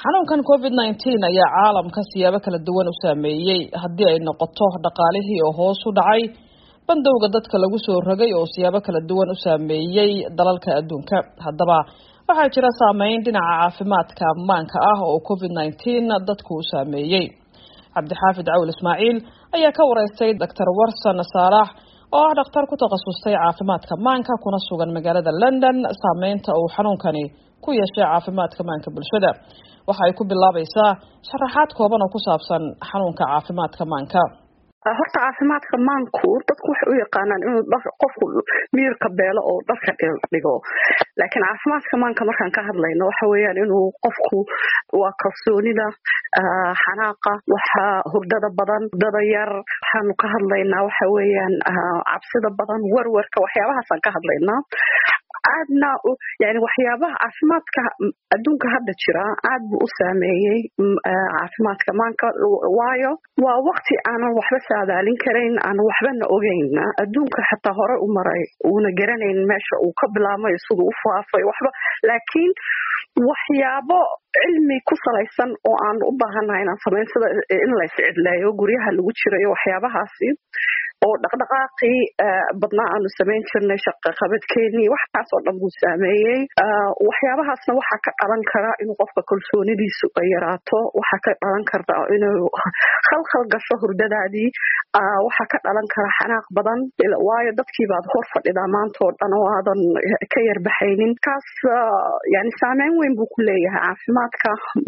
xanuunkan COVID-19 ayaa caalamka siyaabo kala duwan u saameeyay haddii ay noqoto dhaqaalihii oo hoos u dhacay bandowga dadka lagu soo rogay oo siyaabo kala duwan u saameeyay dalalka adduunka haddaba waxaa jira saameyn dhinaca caafimaadka ammaanka ah oo COVID-19 dadku u saameeyay cabdixaafid cawl ismaaciil ayaa ka wareystay Dr. Warsan Saalax oo ah dhakhtar ku takhasustay caafimaadka ammaanka kuna sugan magaalada London saameynta uu xanuunkani ku yeeshay caafimaadka ammaanka bulshada waxa ay ku bilaabaysaa sharaxaad kooban oo ku saabsan xanuunka caafimaadka ammaanka horta caafimaadka maanku dadku waxay u yaqaanaan inuu qofku miirka beelo oo dharka dhigo laakiin caafimaadka maanka markaan ka hadlayno waxa weeyaan inuu qofku waa kalsoonida xanaaqa waxa hurdada badan hurdada yar waxaanu ka hadlaynaa waxa weeyaan cabsida badan warwarka waxyaabahaasaan ka hadlaynaa aadna yani waxyaabaha caafimaadka adduunka hadda jira aad buu u saameeyey caafimaadka maanka waayo waa waqti aanan waxba saadaalin karayn aanan waxbana ogeyn adduunka xataa hore u maray uuna garanayn meesha uu ka bilaabmay siduu u faafay waxba laakiin waxyaabo cilmi ku salaysan oo aan u baahanahay inaan samayn sida in la iscidleeyo guryaha lagu jirayo waxyaabahaasi oo dhaqdhaqaaqii badnaa aanu samayn jirnay shaqo qabadkeenii waxaas oo dhan buu saameeyey waxyaabahaasna waxaa ka dhalan kara inuu qofka kalsoonidiisu ay yaraato waxaa ka dhalan karta inuu khalkhal gasho hurdadaadii waxaa ka dhalan kara xanaaq badan waayo dadkii baad hor fadhidaa maanta oo dhan oo aadan ka yarbaxaynin kaas yani saameyn weyn buu ku leeyahay caafimaadka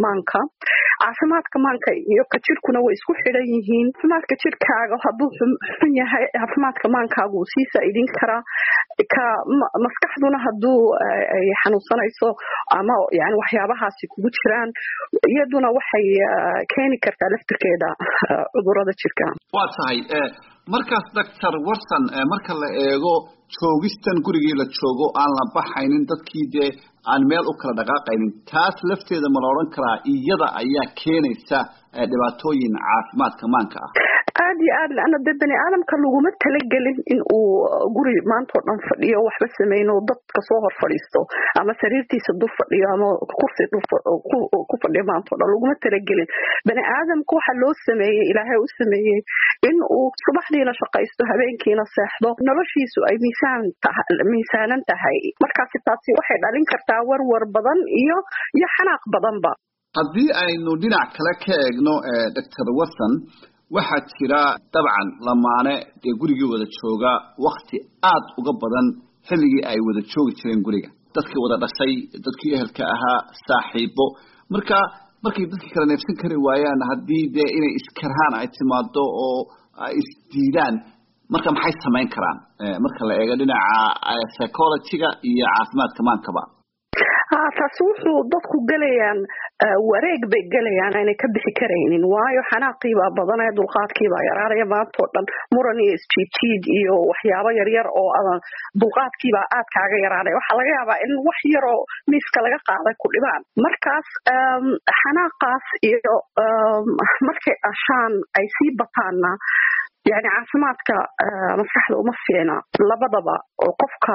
maanka iyo ka jirkuna way isku xidhan yihiin caafimaadka jirkaaga hadduu xun yahay caafimaadka maankaagu wuu sii faa'iidin karaa ka maskaxduna hadduu ay xanuunsanayso ama yani waxyaabahaasi kugu jiraan iyaduna waxay keeni kartaa laftirkeeda cudurrada jirka waa tahay markaas Dr. Warsan marka la eego joogistan gurigii la joogo aan la baxaynin dadkii dee aan meel u kala dhaqaaqaynin taas lafteeda ma la odhan karaa iyada ayaa keenaysa dhibaatooyin caafimaadka maanka ah aad iyo aad lana bani aadamka laguma talagelin in uu guri maanta oo dhan fadhiyo waxba sameeyno dadka soo hor fadhiisto ama sariirtiisa dul fadhiyo ama kursi ku fadhiyo maanta oo dhan laguma talagelin bani aadamku waxa loo sameeyay ilaahay u sameeyay in uu subaxdiina shaqaysto habeenkiina seexdo noloshiisu ay miisaanan tahay markaasi taasi waxay dhalin kartaa warwar badan iyo xanaaq badanba haddii aynu dhinac kale ka eegno Dr. Warsan waxaa jira dabcan lamaane dee gurigii wada jooga waqti aad uga badan xilligii ay wada joogi jireen guriga dadkii wada dhashay dadkii ehelka ahaa saaxiibo markay dadkii kala neefsan kari waayaan haddii dee inay iskarhaan ay timaado oo ay isdiidaan marka maxay samayn karaan marka la eego dhinaca psychology-ga iyo caafimaadka maankaba taasi wuxuu dadku galayaan wareeg bay galayaan aanay ka bixi karaynin waayo xanaaqii baa badanaya dulqaadkii baa yaraanaya maanta oo dhan muran iyo isjiidjiid iyo waxyaabo yaryar oo dulqaadkii baa aad kaaga yaraanaya waxaa laga yaabaa in wax yaroo miiska laga qaaday ku dhibaan markaas xanaaqaas iyo markay dhashaan ay sii bataanna يعني caafimaadka maskaxda uma fiicna labadaba oo qofka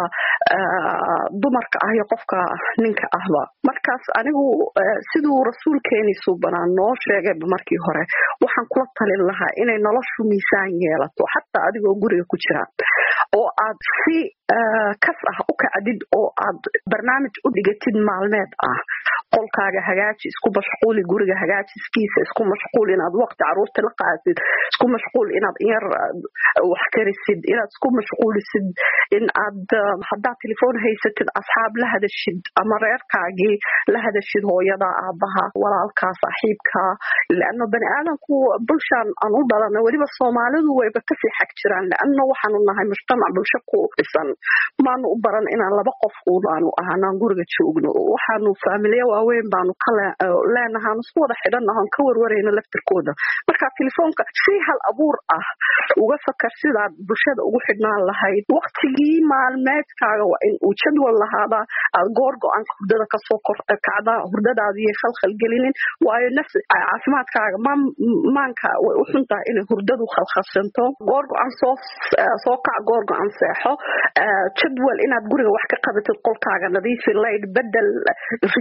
dumarka ah iyo qofka ninka ahba markaas anigu sidoo rasuulkeeni suubanaa noo sheegay markii hore waxaan kula talin lahaa inay noloshu miisaan yeelato xataa adigoo guriga ku jira oo aad si kas ah u kacdid oo aad barnaamij u dhigatid maalmeed ah qolkaaga hagaaji isku mashquuli guriga hagaajiskiisa isku mashquul inaad waqti caruurta la qaatid isku mashquul inaad yar wax karisid inaad isku mashquulisid in aad haddaad telefoon haysatid asxaab la hadashid ama reerkaagii la hadashid hooyada aabaha walaalkaa saaxiibka laanno bani aadamku bulshaan aan u dhalana weliba soomaalidu wayba kasii xag jiraan laanno waxaanu nahay mujtamac bulsho ku dhisan maanu u baran inaan laba qof unaanu ahaanaan guriga joogno waxaanu faamilya waaweyn baanu leenahaan isku wada xidhannahoon ka warwarayno laftirkooda marka telefoonka si hal abuur ah uga fakar sidaad bulshada ugu xidhnaan lahayd waqtigii maalmeedkaaga waa in uu jadwal lahaada aad goor go-aan hurdada kasoo kacda hurdadaadii khalkhal gelinin waayo caafimaadkaaga maanka way u xun tahay inay hurdadu khalkhalsanto goor go-aan soo kac goor go-aan seexo jadwal inaad guriga wax ka qabatid qolkaaga nadiifi layd bedel rinjiye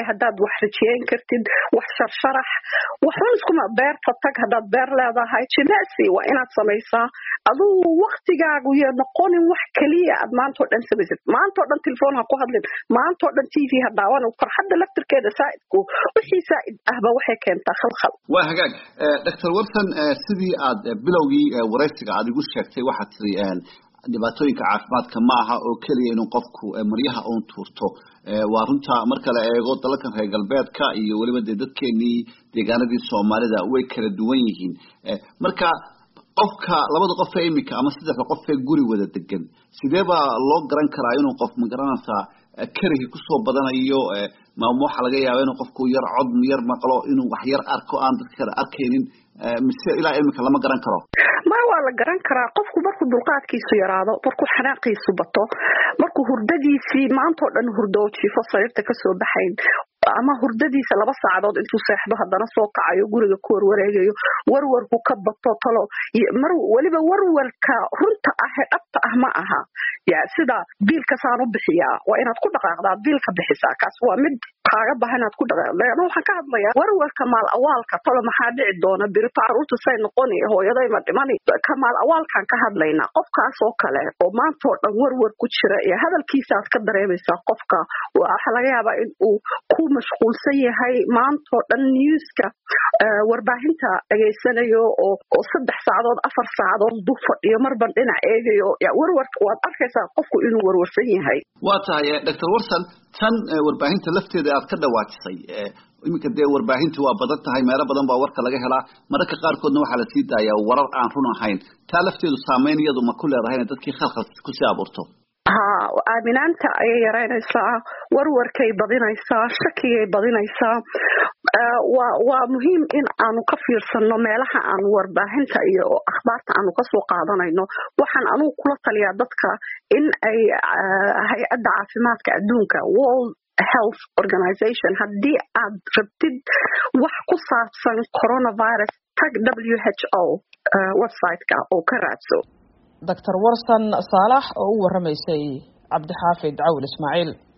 haddaad wax rajeyn kartid wax sharsharax waxun iskuma beerta tag haddaad beer leedahay jimacsi waa inaad samaysaa aduu waqtigaagu iyo noqonin wax kaliya aad maantoo dhan samaysid maantoo dhan telefoon ha ku hadlin maantoo dhan TV ha daawan farxadda laftirkeeda saa'idku wixii saa'id ahba waxay keentaa khalkhal waa hagaag Dr. Watson sidii aad bilowgii wareysiga aad igu sheegtay waxaad tiri dhibaatooyinka caafimaadka ma aha oo kaliya inuu qofku maryaha uu tuurto waa runta marka la eego dalalka reer galbeedka iyo waliba dadkeenii deegaanadii Soomaalida way kala duwan yihiin marka qofka labada qof ee imika ama saddexda qof ee guri wada degan sidee baa loo garan karaa inuu qof ma garanaysaa karihi ku soo badanayo waxa laga yaabaa inuu qofku yar cod yar maqlo inuu wax yar arko aan dadka kale arkaynin mise ilaa imika lama garan karo ma waa la garan karaa qofku markuu dulqaadkiisu yaraado markuu xanaaqiisu bato markuu hurdadiisii maantoo dhan hurdo jiifo sariirta ka soo baxayn ama hurdadiisa 2 saacadood intuu seexdo haddana soo kacayo guriga ku warwareegayo warwarku ka bato talo mar waliba warwarka runta ah ee dhabta ah ma aha yaa sida biilka saan u bixiyaa waa inaad ku dhaqaaqdaa biilka bixisaa kaas waa mid kaaga baahan inaad ku dhaqaaqdaa waxaan ka hadlayaa warwarka maal awaalka talo maxaa dhici doona birita carruurtu say noqoni hooyaday ma dhimani ka maal awaalkan ka hadlaynaa qofkaas oo kale oo maantoo dhan warwar ku jira ee hadalkiisa aad ka dareemaysaa qofka waxa laga yaabaa in uu ku mashquulsan yahay maantoo dhan newska warbaahinta dhageysanayo oo 3 saacadood 4 saacadood dul fadhiyo marban dhinac eegayo warwarka waad arkaysaa qofku inuu warwarsan yahay waa tahay Dr. Watson tan warbaahinta lafteeda aad ka dhawaajisay iminka dee warbaahintu waa badan tahay meelo badan baa warka laga helaa mararka qaarkoodna waxaa la sii daayaa warar aan run ahayn taa lafteedu saameyn iyadu ma ku leedahay in dadkii khalkhal ku sii abuurto aaminaanta ayay yaraynaysaa warwarkay badinaysaa shakigay badinaysaa waa muhiim in aanu ka fiirsano meelaha aan warbaahinta iyo akhbaarta aanu kasoo qaadanayno waxaan anugu kula taliyaa dadka in ay hay-adda caafimaadka adduunka World Health Organization haddii aad rabtid wax ku saabsan coronavirus tag WHO website-ka oo ka raadso Dr. Watson Saalax oo u waramaysay Cabdi Xaafid Cawl Ismaaciil